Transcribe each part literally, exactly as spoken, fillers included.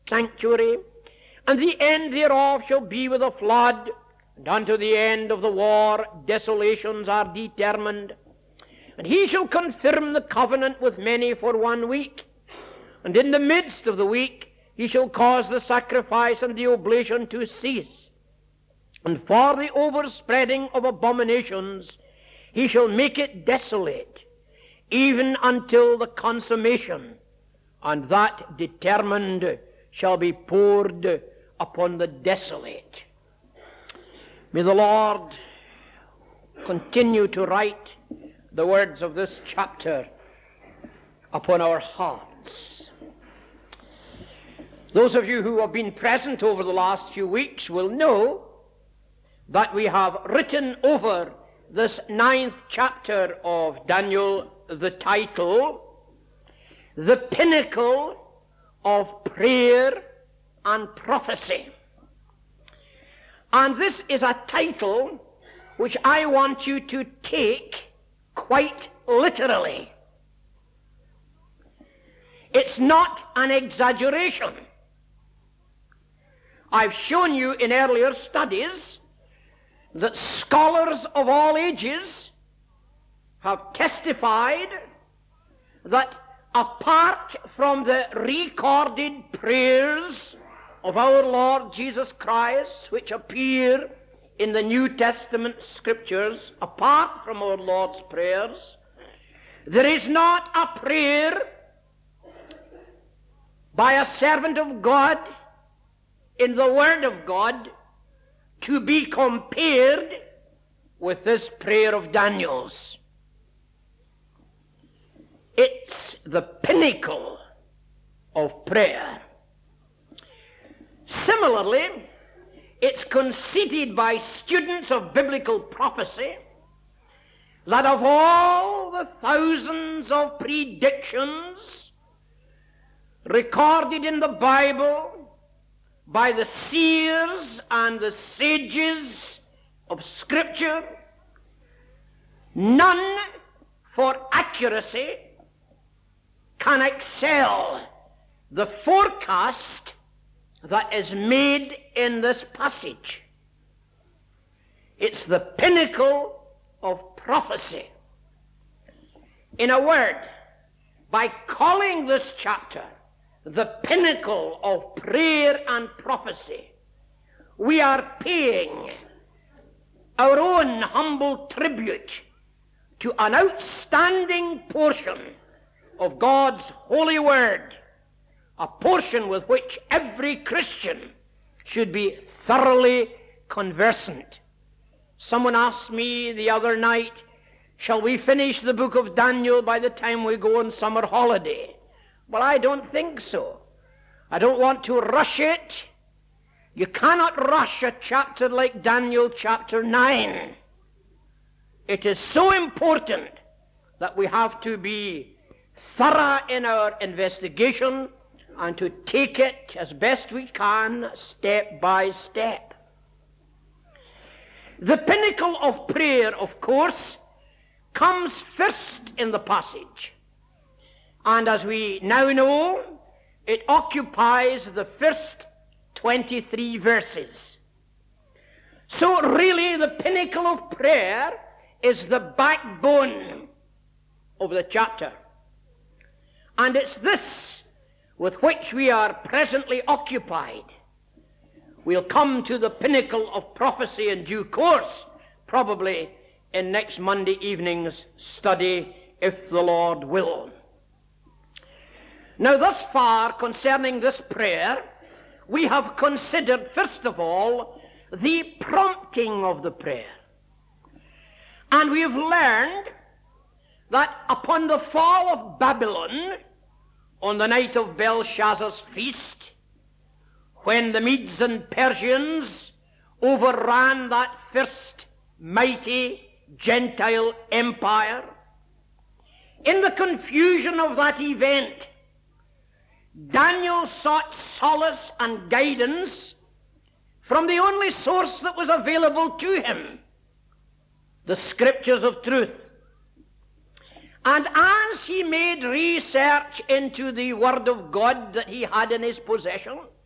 sanctuary, and the end thereof shall be with a flood, and unto the end of the war desolations are determined. And he shall confirm the covenant with many for one week, and in the midst of the week he shall cause the sacrifice and the oblation to cease. And for the overspreading of abominations he shall make it desolate, even until the consummation, and that determined shall be poured upon the desolate. May the Lord continue to write the words of this chapter upon our hearts. Those of you who have been present over the last few weeks will know that we have written over this ninth chapter of Daniel the title, The Pinnacle of Prayer and Prophecy. And this is a title which I want you to take quite literally. It's not an exaggeration. I've shown you in earlier studies that scholars of all ages have testified that apart from the recorded prayers of our Lord Jesus Christ, which appear in the New Testament scriptures, apart from our Lord's prayers, there is not a prayer by a servant of God in the Word of God to be compared with this prayer of Daniel's. It's the pinnacle of prayer. Similarly, it's conceded by students of biblical prophecy that of all the thousands of predictions recorded in the Bible by the seers and the sages of Scripture, none for accuracy can excel the forecast that is made in this passage. It's the pinnacle of prophecy. In a word, by calling this chapter the pinnacle of prayer and prophecy, we are paying our own humble tribute to an outstanding portion of God's holy word, a portion with which every Christian should be thoroughly conversant. Someone asked me the other night, shall we finish the book of Daniel by the time we go on summer holiday? Well, I don't think so. I don't want to rush it. You cannot rush a chapter like Daniel chapter nine. It is so important that we have to be thorough in our investigation and to take it as best we can, step by step. The pinnacle of prayer, of course, comes first in the passage. And as we now know, it occupies the first twenty-three verses. So really, the pinnacle of prayer is the backbone of the chapter. And it's this with which we are presently occupied. We'll come to the pinnacle of prophecy in due course, probably in next Monday evening's study, if the Lord will. Now, thus far concerning this prayer, we have considered, first of all, the prompting of the prayer. And we have learned that upon the fall of Babylon, on the night of Belshazzar's feast, when the Medes and Persians overran that first mighty Gentile empire, in the confusion of that event, Daniel sought solace and guidance from the only source that was available to him, the Scriptures of truth. And as he made research into the Word of God that he had in his possession,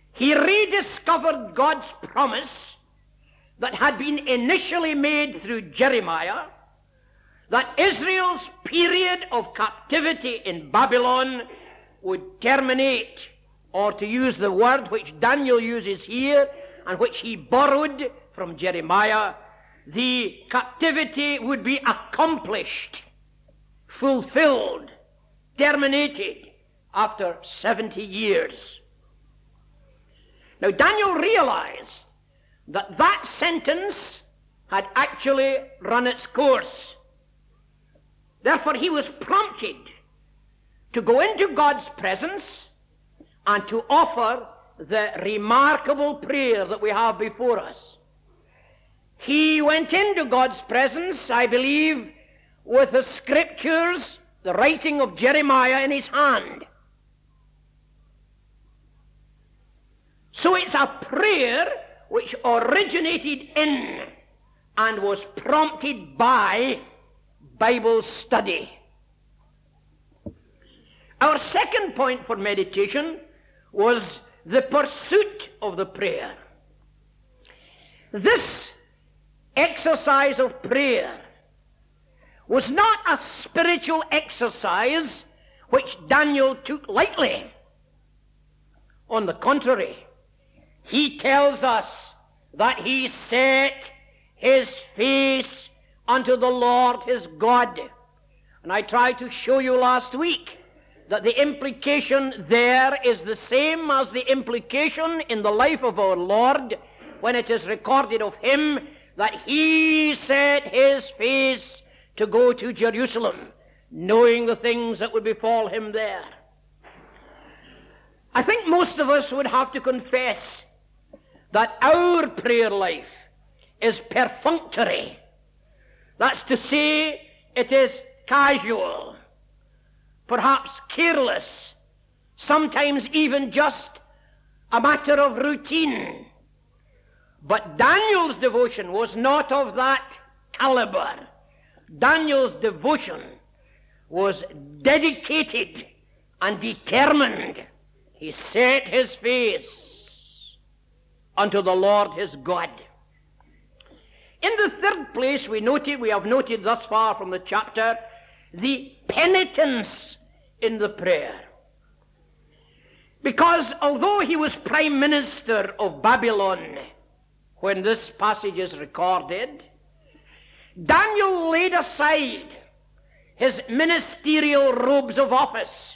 he rediscovered God's promise that had been initially made through Jeremiah, that Israel's period of captivity in Babylon would terminate, or to use the word which Daniel uses here and which he borrowed from Jeremiah, the captivity would be accomplished, fulfilled, terminated after seventy years. Now Daniel realized that that sentence had actually run its course. Therefore he was prompted to go into God's presence and to offer the remarkable prayer that we have before us. He went into God's presence, I believe, with the scriptures, the writing of Jeremiah in his hand. So it's a prayer which originated in and was prompted by Bible study. Our second point for meditation was the pursuit of the prayer. This exercise of prayer was not a spiritual exercise which Daniel took lightly. On the contrary, he tells us that he set his face unto the Lord his God. And I tried to show you last week that the implication there is the same as the implication in the life of our Lord when it is recorded of him that he set his face to go to Jerusalem, knowing the things that would befall him there. I think most of us would have to confess that our prayer life is perfunctory. That's to say, it is casual, perhaps careless, sometimes even just a matter of routine. But Daniel's devotion was not of that caliber. Daniel's devotion was dedicated and determined. He set his face unto the Lord his God. In the third place, we noted, we have noted thus far from the chapter, the penitence in the prayer. Because although he was prime minister of Babylon when this passage is recorded, Daniel laid aside his ministerial robes of office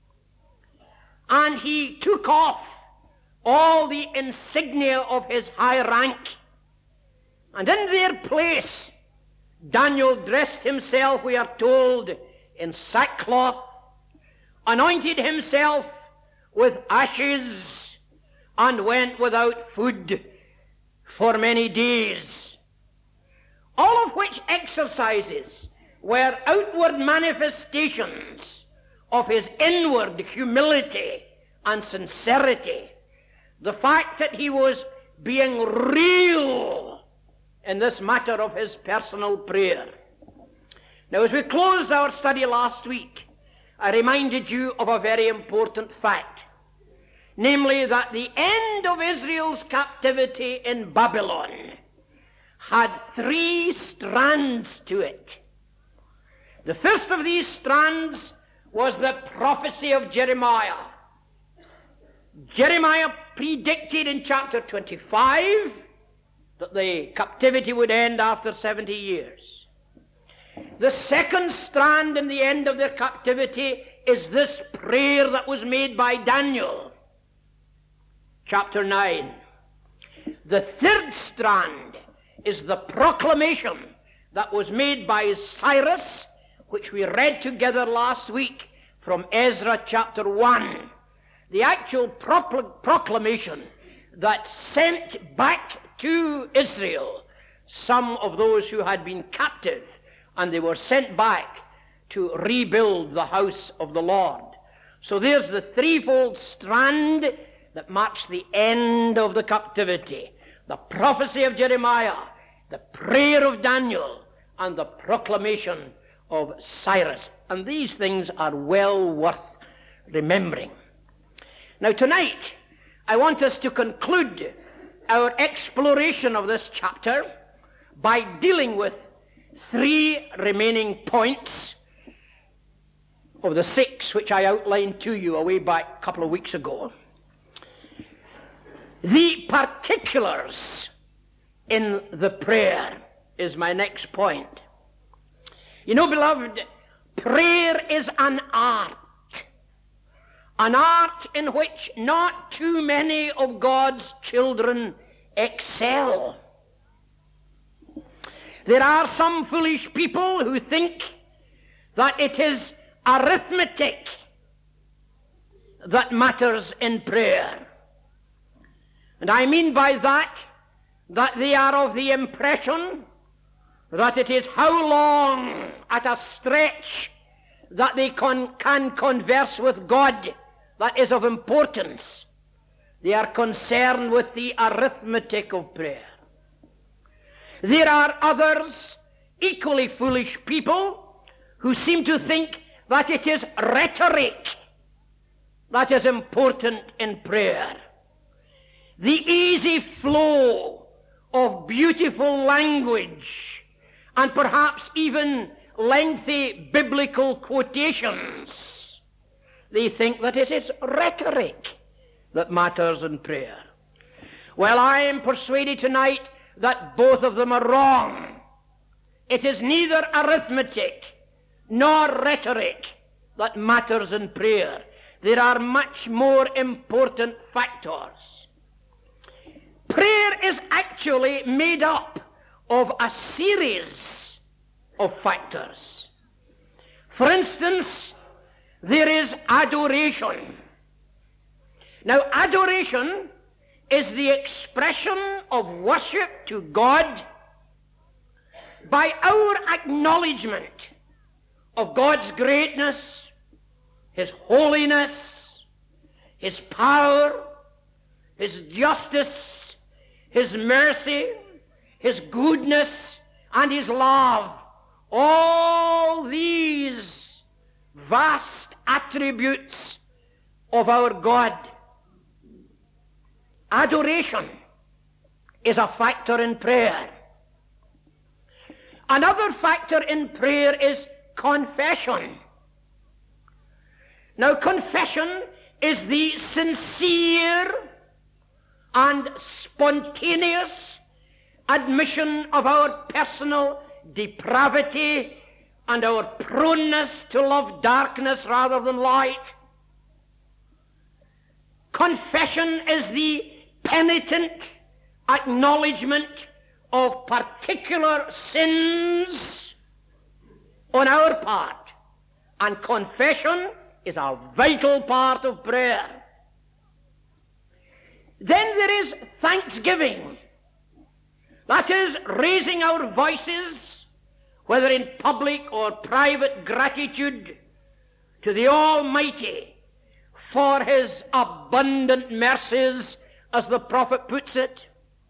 and he took off all the insignia of his high rank, and in their place Daniel dressed himself, we are told, in sackcloth, anointed himself with ashes, and went without food for many days. All of which exercises were outward manifestations of his inward humility and sincerity. The fact that he was being real in this matter of his personal prayer. Now, as we closed our study last week, I reminded you of a very important fact, namely that the end of Israel's captivity in Babylon had three strands to it. The first of these strands was the prophecy of Jeremiah. Jeremiah predicted in chapter twenty-five that the captivity would end after seventy years. The second strand in the end of their captivity is this prayer that was made by Daniel, chapter nine. The third strand is the proclamation that was made by Cyrus, which we read together last week from Ezra chapter one. The actual procl- proclamation that sent back to Israel some of those who had been captive, and they were sent back to rebuild the house of the Lord. So there's the threefold strand that marks the end of the captivity: the prophecy of Jeremiah, the prayer of Daniel, and the proclamation of Cyrus. And these things are well worth remembering. Now tonight, I want us to conclude our exploration of this chapter by dealing with three remaining points of the six which I outlined to you a way back a couple of weeks ago. The particulars in the prayer is my next point. You know, beloved, prayer is an art. An art in which not too many of God's children excel. There are some foolish people who think that it is arithmetic that matters in prayer. And I mean by that, that they are of the impression that it is how long at a stretch that they con- can converse with God that is of importance. They are concerned with the arithmetic of prayer. There are others, equally foolish people, who seem to think that it is rhetoric that is important in prayer. The easy flow of beautiful language and perhaps even lengthy biblical quotations. They think that it is rhetoric that matters in prayer. Well, I am persuaded tonight that both of them are wrong. It is neither arithmetic nor rhetoric that matters in prayer. There are much more important factors. Prayer is actually made up of a series of factors. For instance, there is adoration. Now, adoration is the expression of worship to God by our acknowledgement of God's greatness, His holiness, His power, His justice, His mercy, His goodness, and His love. All these vast attributes of our God. Adoration is a factor in prayer. Another factor in prayer is confession. Now, confession is the sincere and spontaneous admission of our personal depravity and our proneness to love darkness rather than light. Confession is the penitent acknowledgement of particular sins on our part. And confession is a vital part of prayer. Then there is thanksgiving. That is raising our voices, whether in public or private gratitude, to the Almighty for His abundant mercies, as the prophet puts it.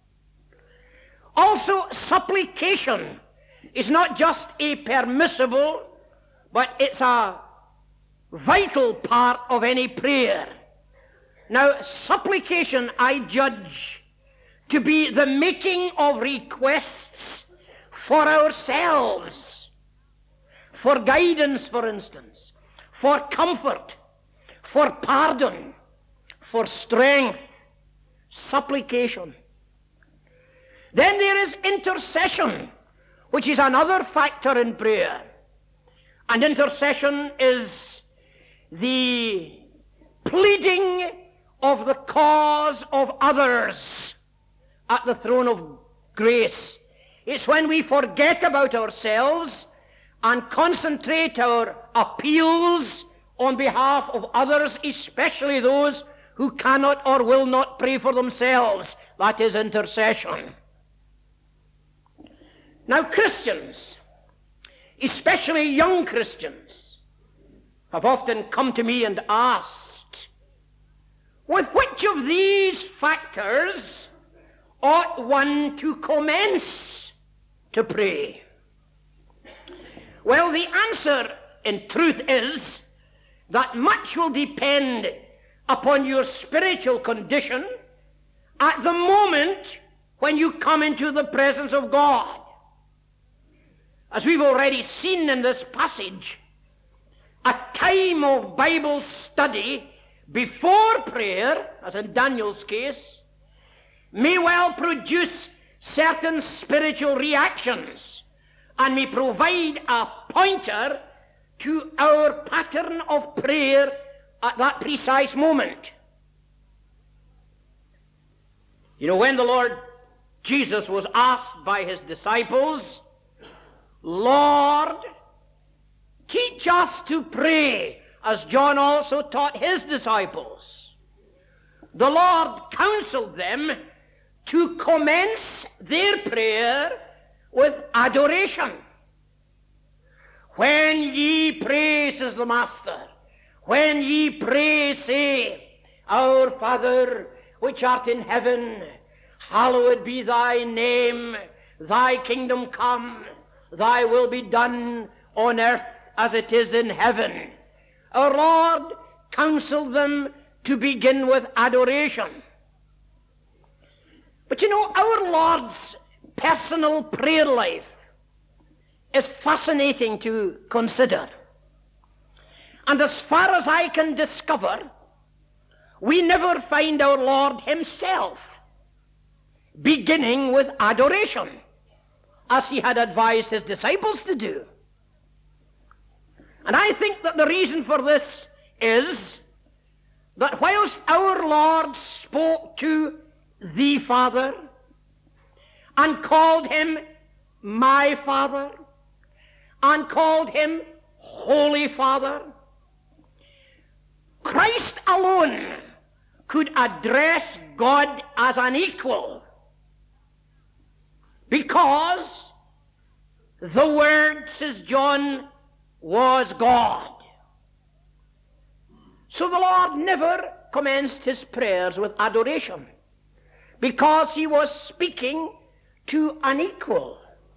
Also, supplication is not just a permissible, but it's a vital part of any prayer. Now, supplication I judge to be the making of requests for ourselves, for guidance, for instance, for comfort, for pardon, for strength. Supplication. Then there is intercession, which is another factor in prayer. And intercession is the pleading of the cause of others at the throne of grace. It's when we forget about ourselves and concentrate our appeals on behalf of others, especially those who cannot or will not pray for themselves. That is intercession. Now, Christians, especially young Christians, have often come to me and asked, with which of these factors ought one to commence to pray? Well, the answer in truth is that much will depend upon your spiritual condition at the moment when you come into the presence of God. As we've already seen in this passage, a time of Bible study before prayer, as in Daniel's case, may well produce certain spiritual reactions and may provide a pointer to our pattern of prayer at that precise moment. You know, when the Lord Jesus was asked by his disciples, Lord, teach us to pray, as John also taught his disciples, the Lord counseled them to commence their prayer with adoration. When ye pray, says the Master, when ye pray, say, Our Father, which art in heaven, hallowed be thy name, thy kingdom come, thy will be done on earth as it is in heaven. Our Lord counseled them to begin with adoration. But you know, our Lord's personal prayer life is fascinating to consider. And as far as I can discover, we never find our Lord himself beginning with adoration, as he had advised his disciples to do. And I think that the reason for this is that whilst our Lord spoke to the Father and called him my Father and called him Holy Father, Christ alone could address God as an equal, because the Word, says John, was God. So the Lord never commenced his prayers with adoration, because he was speaking to an equal.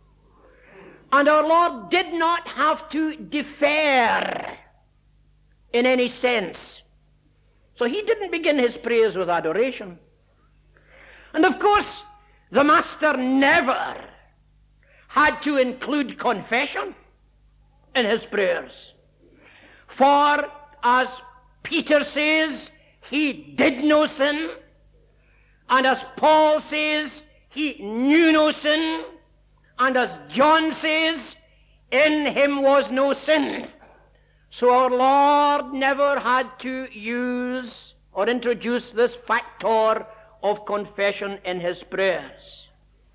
And our Lord did not have to defer in any sense. So he didn't begin his prayers with adoration. And of course, the Master never had to include confession in his prayers. For, as Peter says, he did no sin. And as Paul says, he knew no sin. And as John says, in him was no sin. So our Lord never had to use or introduce this factor of confession in his prayers.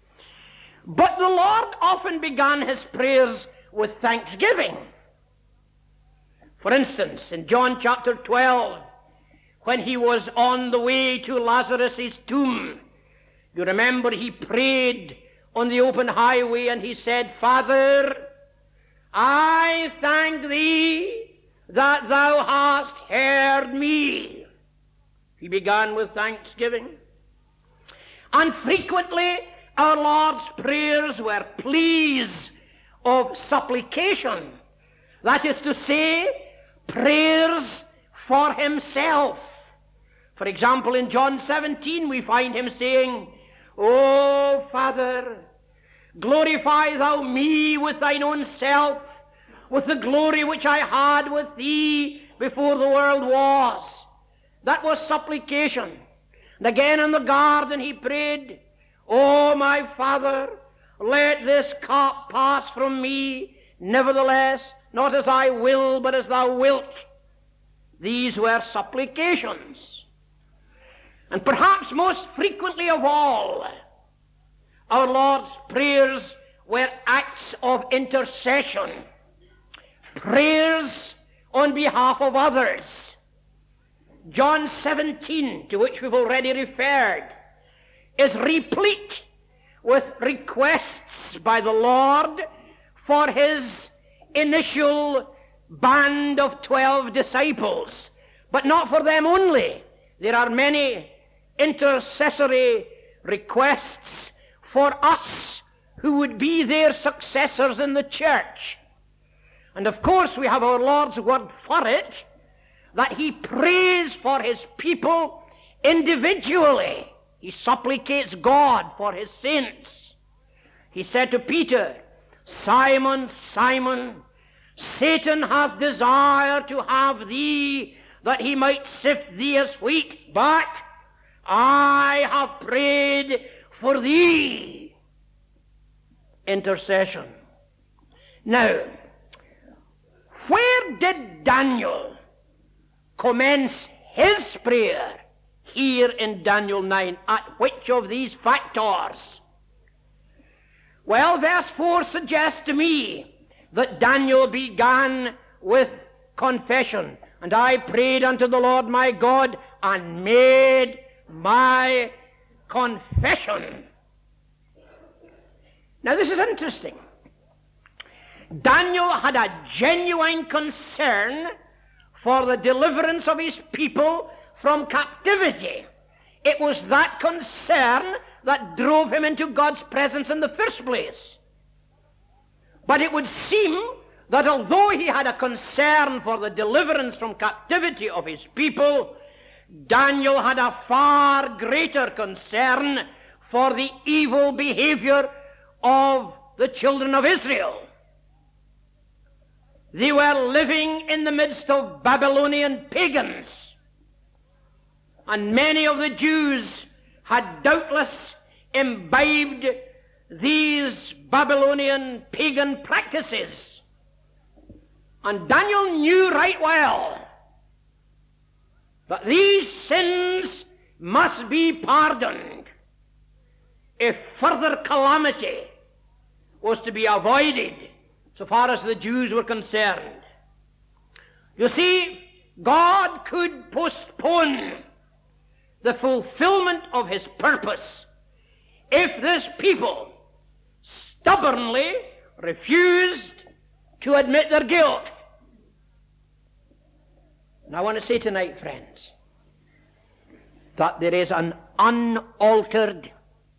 But the Lord often began his prayers with thanksgiving. For instance, in John chapter twelve, when he was on the way to Lazarus' tomb, you remember he prayed on the open highway and he said, Father, I thank thee that thou hast heard me. He began with thanksgiving. And frequently our Lord's prayers were pleas of supplication. That is to say, prayers for himself. For example, in John seventeen, we find him saying, O Father, glorify thou me with thine own self, with the glory which I had with thee before the world was. That was supplication. And again in the garden he prayed, O my Father, let this cup pass from me, nevertheless, not as I will, but as thou wilt. These were supplications. And perhaps most frequently of all, our Lord's prayers were acts of intercession, prayers on behalf of others. John seventeen, to which we've already referred, is replete with requests by the Lord for his initial band of twelve disciples, but not for them only. There are many intercessory requests for us who would be their successors in the church. And of course we have our Lord's word for it, that he prays for his people individually. He supplicates God for his saints. He said to Peter, Simon, Simon, Satan hath desired to have thee, that he might sift thee as wheat, but I have prayed for thee. Intercession. Now, where did Daniel commence his prayer? Here in Daniel nine. At which of these factors? Well, verse four suggests to me that Daniel began with confession. And I prayed unto the Lord my God and made my confession. Now this is interesting. Daniel had a genuine concern for the deliverance of his people from captivity. It was that concern that drove him into God's presence in the first place. But it would seem that although he had a concern for the deliverance from captivity of his people, Daniel had a far greater concern for the evil behavior of the children of Israel. They were living in the midst of Babylonian pagans, and many of the Jews had doubtless imbibed these Babylonian pagan practices. And Daniel knew right well that these sins must be pardoned if further calamity was to be avoided so far as the Jews were concerned. You see, God could postpone the fulfillment of his purpose if this people stubbornly refused to admit their guilt. And I want to say tonight, friends, that there is an unaltered,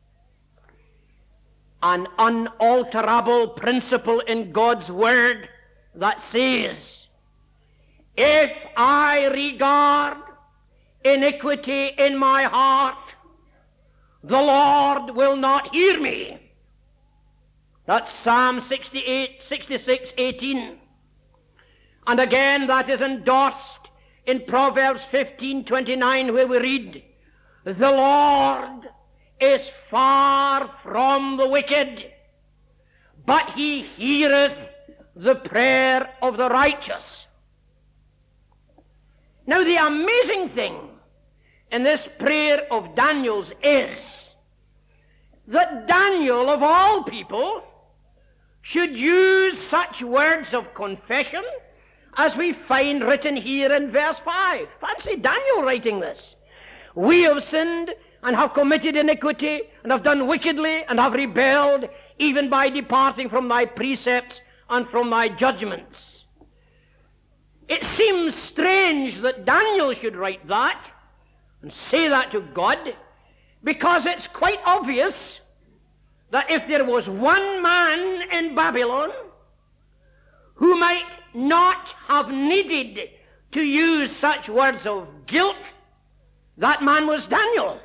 an unalterable principle in God's word that says, if I regard iniquity in my heart, the Lord will not hear me. That's Psalm sixty-eight, sixty-six, eighteen. And again, that is endorsed in Proverbs fifteen, twenty-nine, where we read, the Lord is far from the wicked, but he heareth the prayer of the righteous. Now, the amazing thing in this prayer of Daniel's is that Daniel, of all people, should use such words of confession as we find written here in verse five. Fancy Daniel writing this. We have sinned and have committed iniquity and have done wickedly and have rebelled, even by departing from thy precepts and from thy judgments. It seems strange that Daniel should write that and say that to God, because it's quite obvious that if there was one man in Babylon who might not have needed to use such words of guilt, that man was Daniel.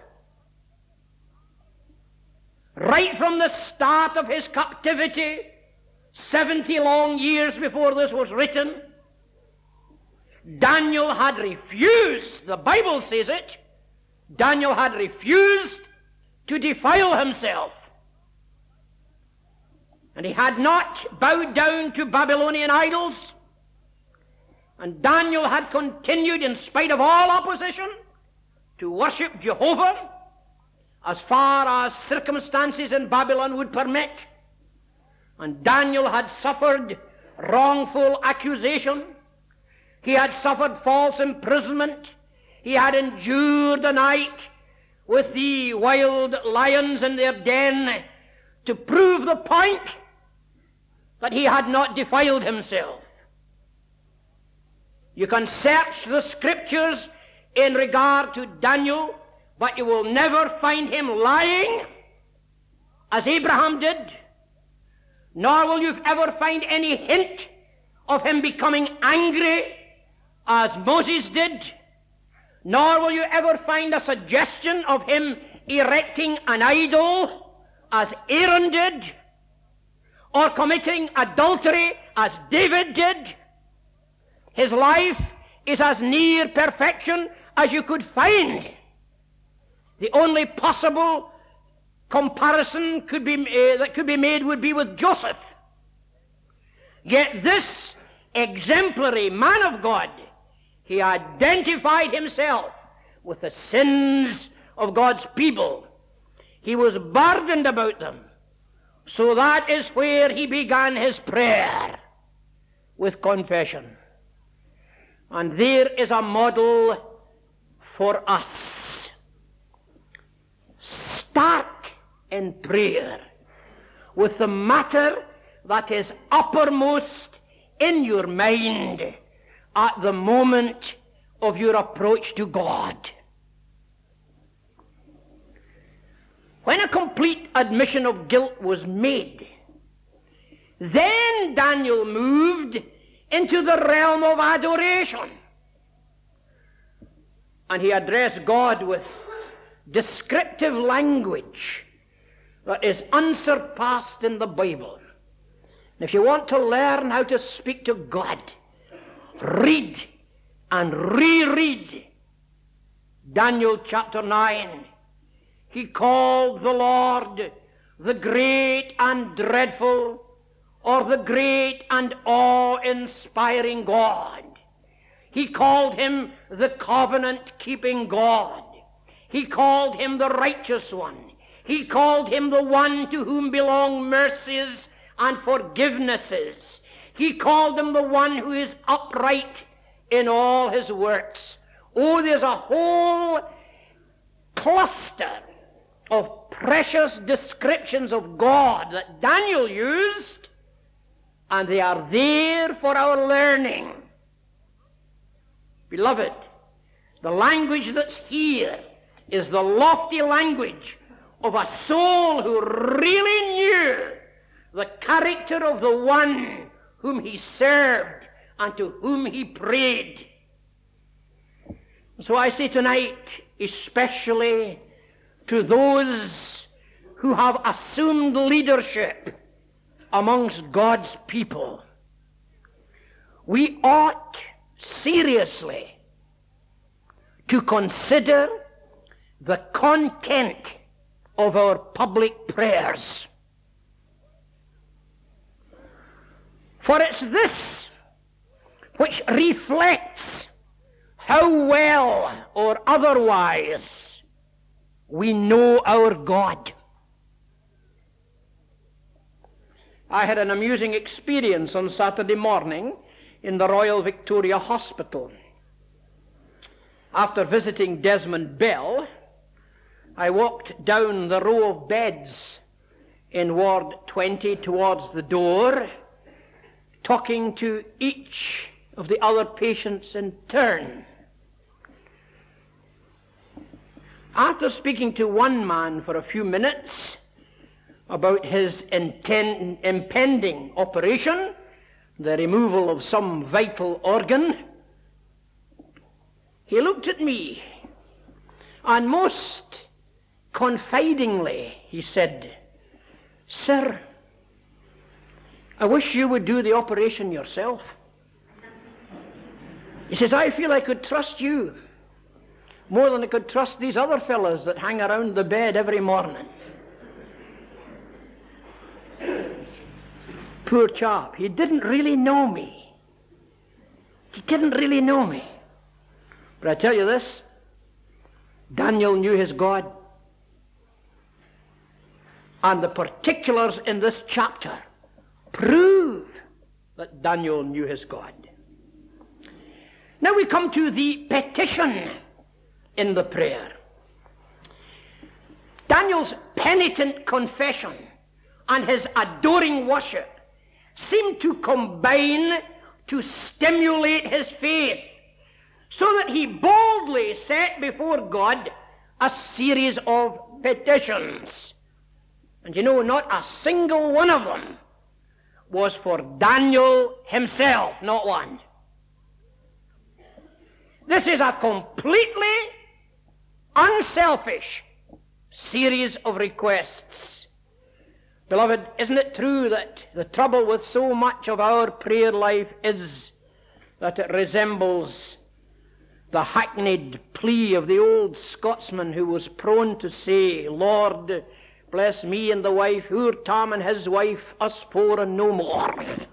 Right from the start of his captivity, seventy long years before this was written, Daniel had refused, the Bible says it, Daniel had refused to defile himself. And he had not bowed down to Babylonian idols. And Daniel had continued, in spite of all opposition, to worship Jehovah as far as circumstances in Babylon would permit. And Daniel had suffered wrongful accusation. He had suffered false imprisonment. He had endured the night with the wild lions in their den to prove the point that he had not defiled himself. You can search the scriptures in regard to Daniel, but you will never find him lying as Abraham did, nor will you ever find any hint of him becoming angry as Moses did, nor will you ever find a suggestion of him erecting an idol as Aaron did, or committing adultery as David did. His life is as near perfection as you could find. The only possible comparison could be, uh, that could be made would be with Joseph. Yet this exemplary man of God, he identified himself with the sins of God's people. He was burdened about them. So that is where he began his prayer, with confession. And there is a model for us. Start in prayer with the matter that is uppermost in your mind at the moment of your approach to God. When a complete admission of guilt was made, then Daniel moved into the realm of adoration. And he addressed God with descriptive language that is unsurpassed in the Bible. And if you want to learn how to speak to God, read and reread Daniel chapter nine. He called the Lord the great and dreadful, or the great and awe-inspiring God. He called him the covenant-keeping God. He called him the righteous one. He called him the one to whom belong mercies and forgivenesses. He called him the one who is upright in all his works. Oh, there's a whole cluster of precious descriptions of God that Daniel used, and they are there for our learning. Beloved, the language that's here is the lofty language of a soul who really knew the character of the one whom he served and to whom he prayed. So I say tonight, especially to those who have assumed leadership amongst God's people, we ought seriously to consider the content of our public prayers. For it's this which reflects how well or otherwise we know our God. I had an amusing experience on Saturday morning in the Royal Victoria Hospital. After visiting Desmond Bell, I walked down the row of beds in Ward twenty towards the door, talking to each of the other patients in turn. After speaking to one man for a few minutes about his inten- impending operation, the removal of some vital organ, he looked at me and most confidingly he said, "Sir, I wish you would do the operation yourself." He says, "I feel I could trust you more than I could trust these other fellas that hang around the bed every morning." Poor chap, he didn't really know me. He didn't really know me. But I tell you this, Daniel knew his God. And the particulars in this chapter prove that Daniel knew his God. Now we come to the petition in the prayer. Daniel's penitent confession and his adoring worship seem to combine to stimulate his faith, so that he boldly set before God a series of petitions. And you know, not a single one of them was for Daniel himself, not one. This is a completely unselfish series of requests. Beloved, isn't it true that the trouble with so much of our prayer life is that it resembles the hackneyed plea of the old Scotsman who was prone to say, Lord, bless me and the wife, poor Tom and his wife, us four and no more.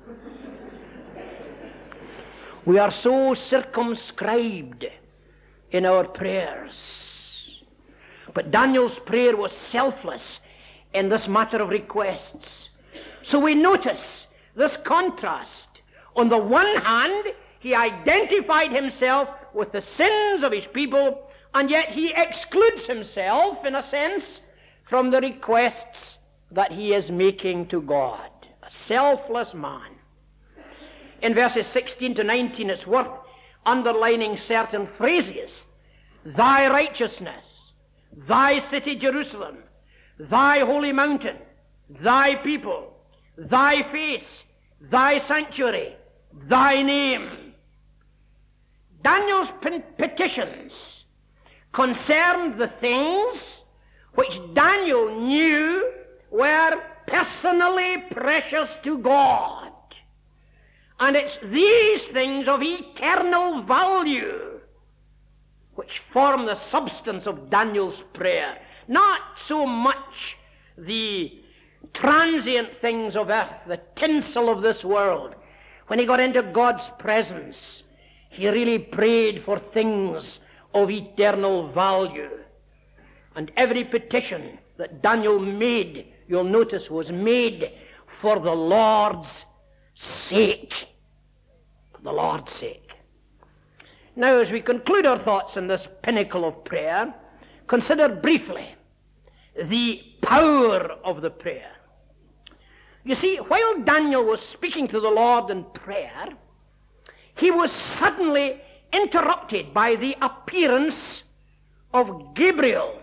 We are so circumscribed in our prayers. But Daniel's prayer was selfless in this matter of requests. So we notice this contrast. On the one hand, he identified himself with the sins of his people, and yet he excludes himself, in a sense, from the requests that he is making to God. A selfless man. In verses sixteen to nineteen, it's worth underlining certain phrases. Thy righteousness, thy city Jerusalem, thy holy mountain, thy people, thy face, thy sanctuary, thy name. Daniel's petitions concerned the things which Daniel knew were personally precious to God. And it's these things of eternal value which form the substance of Daniel's prayer. Not so much the transient things of earth, the tinsel of this world. When he got into God's presence, he really prayed for things of eternal value. And every petition that Daniel made, you'll notice, was made for the Lord's sake. For the Lord's sake. Now, as we conclude our thoughts on this pinnacle of prayer, consider briefly the power of the prayer. You see, while Daniel was speaking to the Lord in prayer, he was suddenly interrupted by the appearance of Gabriel.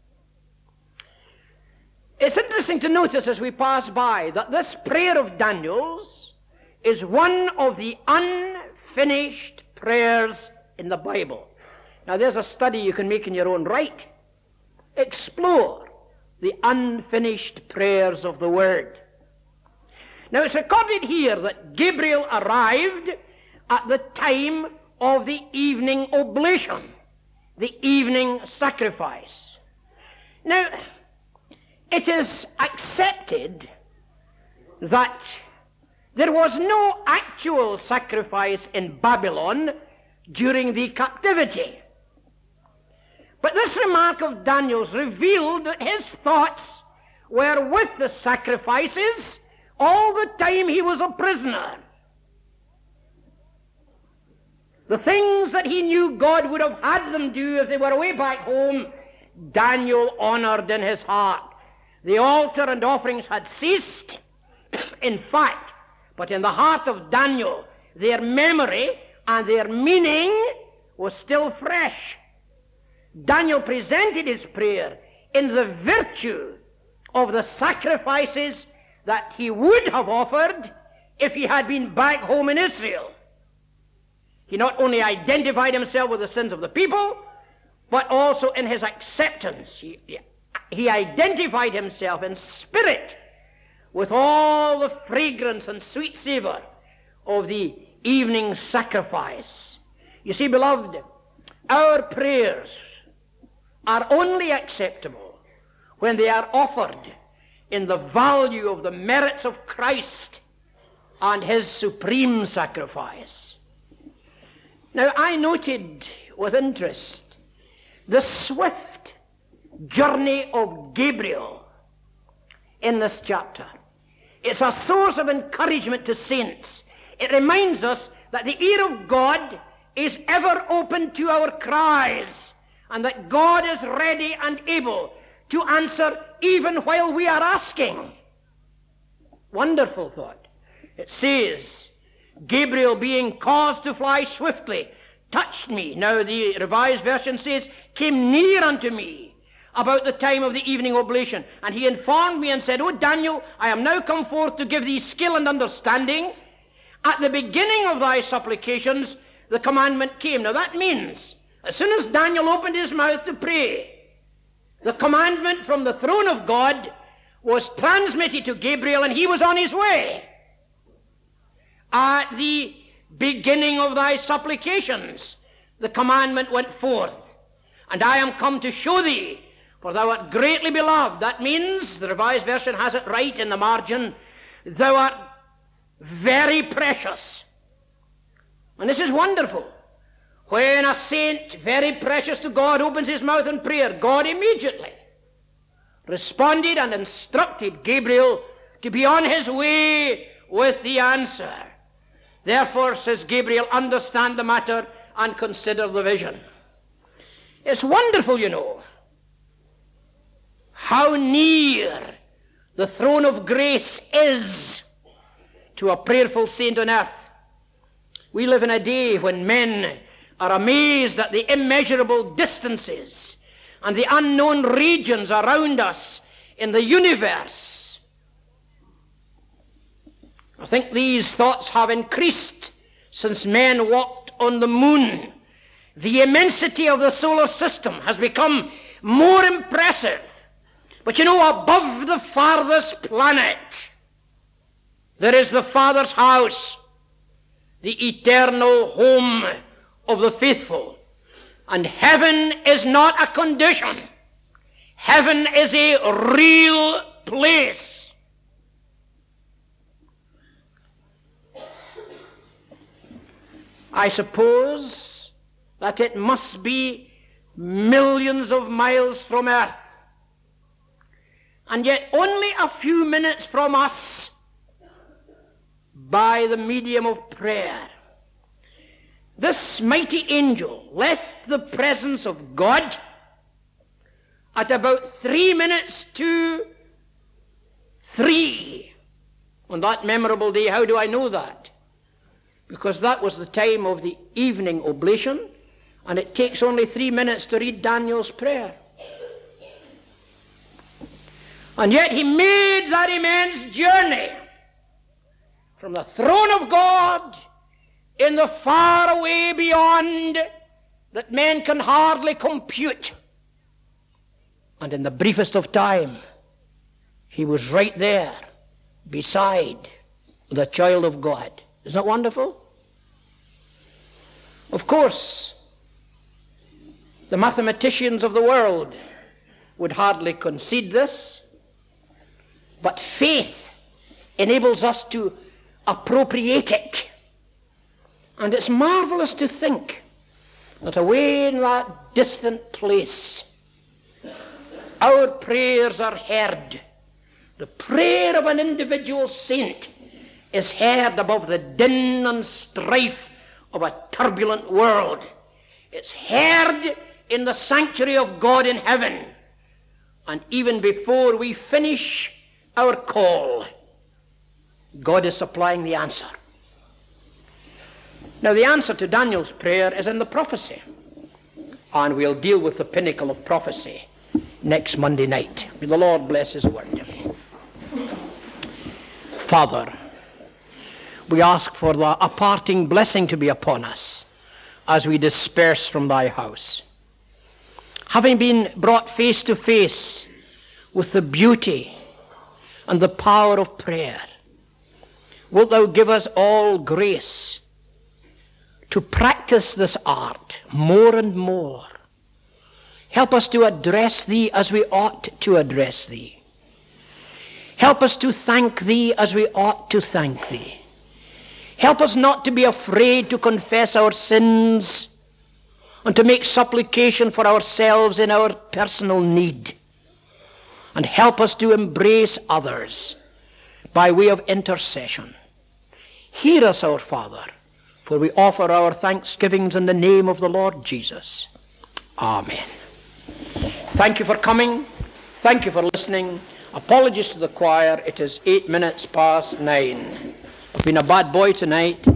It's interesting to notice as we pass by that this prayer of Daniel's is one of the unfinished prayers in the Bible. Now, there's a study you can make in your own right. Explore the unfinished prayers of the Word. Now, it's recorded here that Gabriel arrived at the time of the evening oblation, the evening sacrifice. Now, it is accepted that there was no actual sacrifice in Babylon during the captivity. But this remark of Daniel's revealed that his thoughts were with the sacrifices all the time he was a prisoner. The things that he knew God would have had them do if they were away back home, Daniel honored in his heart. The altar and offerings had ceased, in fact, but in the heart of Daniel, their memory and their meaning was still fresh. Daniel presented his prayer in the virtue of the sacrifices that he would have offered if he had been back home in Israel. He not only identified himself with the sins of the people, but also in his acceptance. He, he identified himself in spirit with all the fragrance and sweet savor of the evening sacrifice. You see, beloved, our prayers are only acceptable when they are offered in the value of the merits of Christ and his supreme sacrifice. Now, I noted with interest the swift journey of Gabriel in this chapter. It's a source of encouragement to saints. It reminds us that the ear of God is ever open to our cries, and that God is ready and able to answer even while we are asking. Wonderful thought. It says, Gabriel, being caused to fly swiftly, touched me. Now the Revised Version says, came near unto me about the time of the evening oblation. And he informed me and said, O Daniel, I am now come forth to give thee skill and understanding. At the beginning of thy supplications, the commandment came. Now that means, as soon as Daniel opened his mouth to pray, the commandment from the throne of God was transmitted to Gabriel, and he was on his way. At the beginning of thy supplications, the commandment went forth. And I am come to show thee, for thou art greatly beloved. That means, the Revised Version has it right in the margin, thou art very precious. And this is wonderful. When a saint, very precious to God, opens his mouth in prayer, God immediately responded and instructed Gabriel to be on his way with the answer. Therefore, says Gabriel, understand the matter and consider the vision. It's wonderful, you know, how near the throne of grace is to a prayerful saint on earth. We live in a day when men are amazed at the immeasurable distances and the unknown regions around us in the universe. I think these thoughts have increased since men walked on the moon. The immensity of the solar system has become more impressive. But you know, above the farthest planet, there is the Father's house, the eternal home of the faithful. And heaven is not a condition. Heaven is a real place. I suppose that it must be millions of miles from earth, and yet only a few minutes from us by the medium of prayer. This mighty angel left the presence of God at about three minutes to three on that memorable day. How do I know that? Because that was the time of the evening oblation, and it takes only three minutes to read Daniel's prayer. And yet he made that immense journey from the throne of God in the far away beyond that men can hardly compute. And in the briefest of time, he was right there beside the child of God. Isn't that wonderful? Of course, the mathematicians of the world would hardly concede this, but faith enables us to appropriate it. And it's marvelous to think that away in that distant place, our prayers are heard. The prayer of an individual saint is heard above the din and strife of a turbulent world. It's heard in the sanctuary of God in heaven. And even before we finish our call, God is supplying the answer. Now, the answer to Daniel's prayer is in the prophecy, and we'll deal with the pinnacle of prophecy next Monday night. May the Lord bless his word. Father, we ask for the, a parting blessing to be upon us as we disperse from thy house. Having been brought face to face with the beauty and the power of prayer, wilt thou give us all grace to practice this art more and more. Help us to address thee as we ought to address thee. Help us to thank thee as we ought to thank thee. Help us not to be afraid to confess our sins and to make supplication for ourselves in our personal need. And help us to embrace others by way of intercession. Hear us, our Father, for we offer our thanksgivings in the name of the Lord Jesus. Amen. Thank you for coming. Thank you for listening. Apologies to the choir. It is eight minutes past nine. I've been a bad boy tonight.